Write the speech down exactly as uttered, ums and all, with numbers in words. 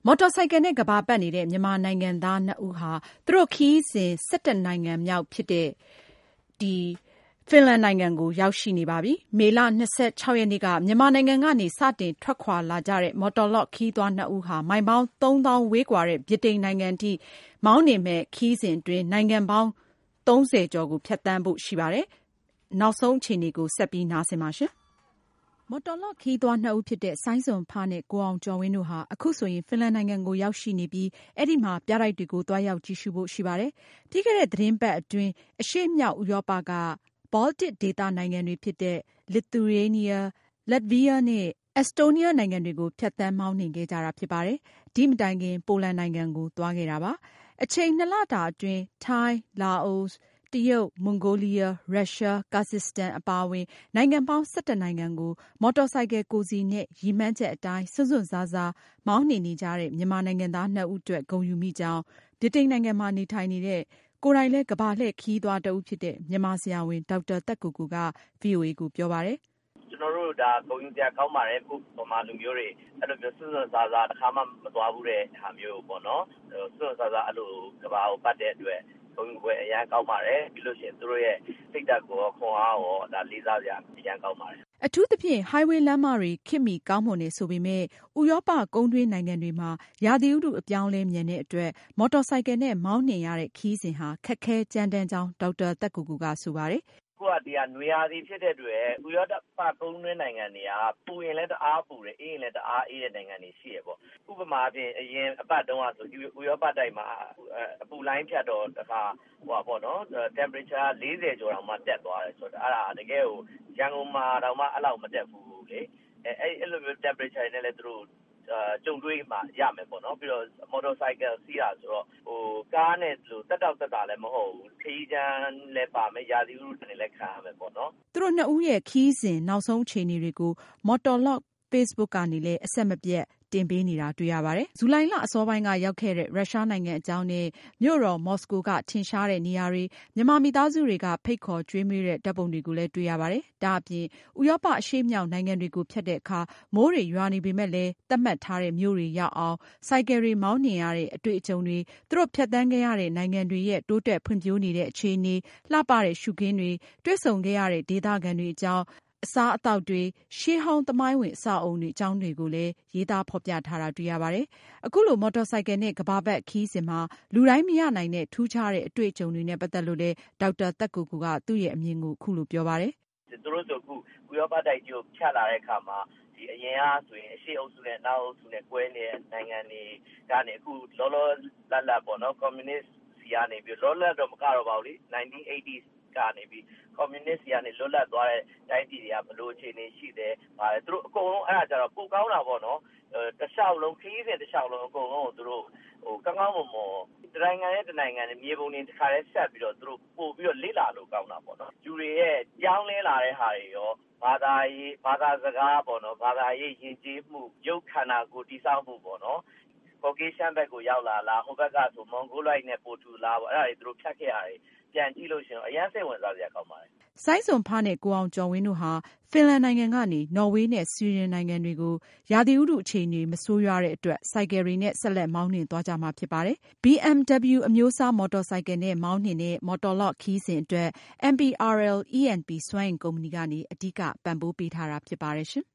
မော်တော်ဆိုင်ကယ်နဲ့ကမ္ဘာပတ်နေတဲ့မြန်မာနိုင်ငံသားနှစ်ဦးဟာသူတို့ခရီးစဉ်၁၁နိုင်ငံမြောက်ဖြစ်တဲ့ဒီဖင်လန်နိုင်ငံကိုရောက်ရှိနေပါပြီ။မေလ၂၆ရက်နေ့ကမြန်မာနိုင်ငံကနေစတင်ထွက်ခွာလာကြတဲ့မော်တော်လော့ခရီးသွားနှစ်ဦးဟာမိုင်ပေါင်းသုံးသောင်းဝေးကွာတဲ့ဗြိတိန်နိုင်ငံထိမောင်းနေမဲ့ခရီးစဉ်အတွင်းနိုင်ငံပေါင်းသုံးဆယ်ကျော်ကိုဖြတ်သန်းဖို့ရှိပါတယ်။နောက်ဆုံးအခြေအနေကိုဆက်ပြီးနားဆင်ပါရှင်။မော်တော်လော့ခရီးသွားနှစ်ဦးဖြစ်တဲ့စိုင်းစွန်ဖနဲ့ကိုအောင်ကျော်ဝင်းတို့ဟာအခုဆိုရင်ဖင်လန်နိုင်ငံကိုရောက်ရှိနေပြီးအဲ့ဒီမှာပြတိုက်တွေကိုသွားရောက်ကြည့်ရှုဖို့ရှိပါတယ်။ပြီးခဲ့တဲ့သတင်းပတ်အတွင်းအရှေ့မြောက်ဥရောပကBaltic ဒေသနိုင်ငံတွေဖြစ်တဲ့ Lithuania, Latvia နဲ့ Estonia နိုင်ငံတွေကိုဖြတ်သန်းမောင်းနှင်ခဲ့ကြတာဖြစ်ပါတယ်။ဒီမတိုင်ခင်ပိုလန်နိုင်ငံကိုသွားခဲ့တာပါ။အချိန်နှစ်လတာအတွင်းထိုင်း၊လာအို၊တရုတ်၊မွန်ဂိုလီးယား၊ရုရှား၊ကာဇက်စတန်အပါအဝင်နိုင်ငံပေါင်း၁၁နိုင်ငံကိုမော်တော်ဆိုင်ကယ်ကိုယ်စီနဲ့ရည်မှန်းချက်အတိုင်းစွန့်စွန့်စားစားမောင်းနှင်နေကြတဲ့မြန်မာနိုင်ငံသားနှစ်ဦးအတွက်ဂုဏ်ယူမိကြောင်းဗြိတိန်နိုင်ငံမှာနေထိုင်နေတဲ့ကိုယ်တိုင်လည်းကမ္ဘာလှည့်ခရီးသွားတဦးဖြစ်တဲ့မြန်မာဆရာဝန်ဒေါက်တာသက်ကိုကိုက ဗွီအိုအေကိုပြောပါတယ်။ကျွန်တော်တို့ဒါဂုဏ်ယူစရာကောင်းပါတယ်ခုဗမာလူမျိုးတွေအဲ့လိုမျိုးစွန့်စွန့်စားစားတစ်ခါမှမသွားဘူးတဲ့ဟာမျိုးပေါ့နော်စွန့်စွန့်စားစားအဲ့လိုကမ္ဘာကိုပတ်တဲ့အတွက်ဂုဏ်ယူပွဲအရန်ကောင်းပါတယ်ပြီးလို့ရှိရင်သူတို့ရဲ့စိတ်ဓာတ်ကိုခွန်အားကိုဒါလေးစားစရာအရန်ကောင်းပါတယ်အထူးသဖြင့် highway လမ်းမတွေခေတ်မီကောင်းမွန်နေဆိုပေမဲ့ဥရောပကုန်းတွင်းနိုင်ငံတွေမှာရာသီဥတုအပြောင်းလဲမြန်တဲ့အတွက်မော်တော်ဆိုင်ကယ်နဲ့မောင်းနှင်ရတဲ့ခရီးစဉ်ဟာခက်ခဲကြမ်းတမ်းကြောင်းဒေါက်တာသက်ကိုကိုကဆိုပါတယ်ခုကဒီကနွေရာသီဖြစ်တဲ့အတွက်ဥရောပကုန်းတွင်းနိုင်ငံတွေကပူရင်လည်းတအားပူတယ်အေးရင်လည်းတအားအေးတဲ့နိုင်ငံတွေရှိရပေါ့ဥပမာအပြင်အရင်အပတ်တုန်းကဆိုဥရောပတိုက်မှာအပူလိုင်းဖြတ်တော့တခါဟိုပါပေါ့နော် temperature လေးဆယ်ကျော်တောင်မှတက်သွားတယ်ဆိုတော့အဲ့ဒါတကယ်ကိုရန်ကုန်မှာတောင်မှအဲ့လောက်မတက်ဘူးလေအဲအဲ့လိုမျိုး temperature နဲ့လည်းသူတို့ကြုံတွေ့မှရမယ်ပေါ့နော်ပြီးတော့ motorcycle စီးတာဆိုတော့ဟိုကားနဲ့လို့တက်တောက်တက်တာလည်းမဟုတ်ဘူးခရီးချမ်းလည်းပါမယ်ရာသီဥတုတွေလည်းခံရမယ်ပေါ့နော်သူတို့နှစ်ဦးရဲ့ခရီးစဉ်နောက်ဆုံးအခြေအနေတွေကို Motorlog Facebook ကနေလည်းအဆက်မပြတ်တင်ပေးနေတာတွေ့ရပါတယ်။ဇူလိုင်လအစောပိုင်းကရောက်ခဲ့တဲ့ရုရှားနိုင်ငံအကြောင်းနဲ့မြို့တော်မော်စကိုကထင်ရှားတဲ့နေရာတွေမြန်မာမိသားစုတွေကဖိတ်ခေါ်ကျွေးမွေးတဲ့ဓာတ်ပုံတွေကိုလည်းတွေ့ရပါတယ်။ဒါအပြင်ဥရောပအရှေ့မြောက်နိုင်ငံတွေကိုဖြတ်တဲ့အခါမိုးတွေရွာနေပေမဲ့လည်းသတ်မှတ်ထားတဲ့မြို့တွေရောက်အောင်ဆိုင်ကယ်တွေမောင်းနှင်ရတဲ့အတွေ့အကြုံတွေသူတို့ဖြတ်သန်းခဲ့ရတဲ့နိုင်ငံတွေရဲ့တိုးတက်ဖွံ့ဖြိုးနေတဲ့အခြေအနေလှပတဲ့ရှုခင်းတွေတွေ့ဆုံခဲ့ရတဲ့ဒေသခံတွေအကြောင်းအစားအသောက်တွေရှေးဟောင်းသမိုင်းဝင်အဆောက်အုံတွေအကြောင်းတွေကိုလည်းရေးသားဖော်ပြထားတာတွေ့ရပါတယ်။အခုလိုမော်တော်ဆိုင်ကယ်နဲ့ကမ္ဘာပတ်ခရီးစဉ်မှာလူတိုင်းမရနိုင်တဲ့ထူးခြားတဲ့အတွေ့အကြုံတွေနဲ့ပတ်သက်လို့လည်းဒေါက်တာသက်ကိုကိုကသူ့ရဲ့အမြင်ကိုအခုလိုပြောပါတယ်။သူတို့ဆိုခုဥရောပတိုက်ကြီးကိုဖြတ်လာတဲ့အခါမှာဒီအရင်ကဆိုရင်အရှေ့အုပ်စုနဲ့နောက်အုပ်စုနဲ့ကွဲနေတဲ့နိုင်ငံတွေကနေအခုလောလောလတ်လတ်ပေါ့နော်ကွန်မြူနစ်စီကနေပြီးလောလောတော့မကတော့ပါဘူးလေnineteen eightiesကနေပြီးကွန်မြူနစ်စီကနေလွတ်လပ်သွားတဲ့တိုင်းပြည်တွေကဘယ်လိုအခြေအနေရှိတယ်။ပါတယ်သူတို့အကုန်လုံးအဲ့ဒါကြတော့ပိုကောင်းတာပေါ့နော်။တခြားလုံးခရီးစဉ်တခြားလုံးအကုန်လုံးကိုသူတို့ဟိုကောင်းကောင်းမွန်မွန်တနိုင်ငံနဲ့တနိုင်ငံနဲ့မြေပုံတွေတစ်ခါလဲဆက်ပြီးတော့သူတို့ပို့ပြီးတော့လေ့လာလို့ကောင်းတာပေါ့နော်။လူတွေရဲ့ကြောင်းလဲလာတဲ့ဟာတွေရောဘာသာရေးဘာသာစကားပေါ့နော်ဘာသာရေးယဉ်ကျေးမှုရုပ်ခန္ဓာကိုယ်တည်ဆောက်မှုပေါ့နော်။ကော်ကေရှမ်းဘက်ကိုရောက်လာလားဟိုဘက်ကဆိုမွန်ဂိုလိုက်နဲ့ပိုတူလာပေါ့အဲ့ဒါတွေသူတို့ဖြတ်ခဲ့ရတယ်ပြန်ကြည့်လို့ရှိရင်အရင်စိတ်ဝင်စားစရာကောင်းပါတယ်။စိုင်းစွန်ဖနဲ့ကိုအောင်ကျော်ဝင်းတို့ဟာဖင်လန်နိုင်ငံကနေနော်ဝေးနဲ့ဆွီဒင်နိုင်ငံတွေကိုရာသီဥတုအခြေအနေမဆိုးရွားတဲ့အတွက်ဆိုင်ကယ်တွေနဲ့ဆက်လက်မောင်းနှင်သွားကြမှာဖြစ်ပါတယ်။ B M W အမျိုးအစားမော်တော်ဆိုင်ကယ်နဲ့မောင်းနှင်တဲ့မော်တော်လော့ခရီးစဉ်အတွက် M P R L E N P စွမ်းအင်ကုမ္ပဏီကနေအဓိကပံ့ပိုးပေးထားတာဖြစ်ပါတယ်ရှင်။